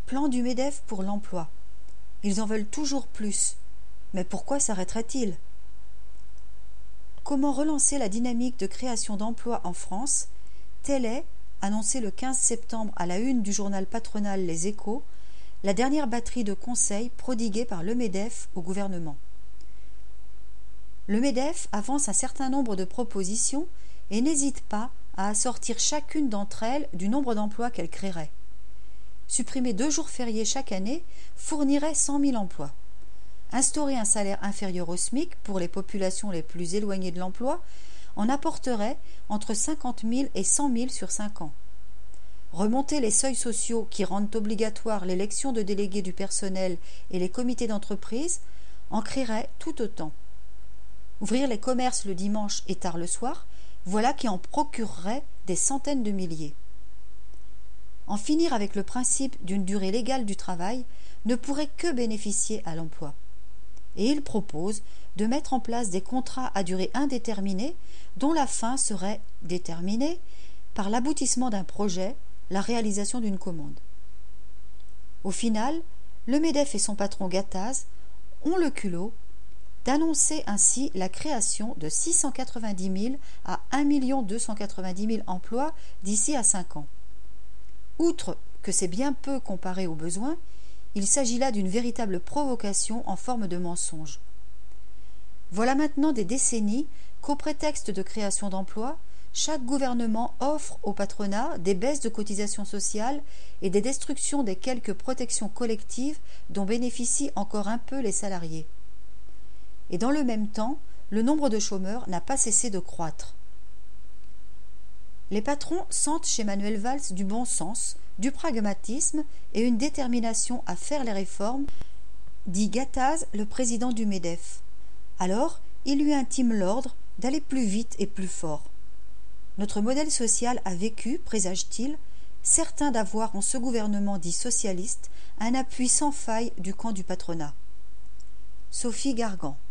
plan du MEDEF pour l'emploi. Ils en veulent toujours plus. Mais pourquoi s'arrêterait-il ? Comment relancer la dynamique de création d'emplois en France ? Telle est, annoncée le 15 septembre à la une du journal patronal Les Échos, la dernière batterie de conseils prodigués par le MEDEF au gouvernement. Le MEDEF avance un certain nombre de propositions et n'hésite pas à assortir chacune d'entre elles du nombre d'emplois qu'elle créerait. Supprimer 2 jours fériés chaque année fournirait 100 000 emplois. Instaurer un salaire inférieur au SMIC pour les populations les plus éloignées de l'emploi en apporterait entre 50 000 et 100 000 sur 5 ans. Remonter les seuils sociaux qui rendent obligatoire l'élection de délégués du personnel et les comités d'entreprise en créerait tout autant. Ouvrir les commerces le dimanche et tard le soir, voilà qui en procurerait des centaines de milliers. En finir avec le principe d'une durée légale du travail ne pourrait que bénéficier à l'emploi. Et il propose de mettre en place des contrats à durée indéterminée dont la fin serait déterminée par l'aboutissement d'un projet, la réalisation d'une commande. Au final, le MEDEF et son patron Gattaz ont le culot d'annoncer ainsi la création de 690 000 à 1 290 000 emplois d'ici à 5 ans. Outre que c'est bien peu comparé aux besoins, il s'agit là d'une véritable provocation en forme de mensonge. Voilà maintenant des décennies qu'au prétexte de création d'emplois, chaque gouvernement offre au patronat des baisses de cotisations sociales et des destructions des quelques protections collectives dont bénéficient encore un peu les salariés. Et dans le même temps, le nombre de chômeurs n'a pas cessé de croître. Les patrons sentent chez Manuel Valls du bon sens, du pragmatisme et une détermination à faire les réformes, dit Gattaz, le président du MEDEF. Alors, il lui intime l'ordre d'aller plus vite et plus fort. Notre modèle social a vécu, présage-t-il, certain d'avoir en ce gouvernement dit socialiste un appui sans faille du camp du patronat. Sophie Gargan.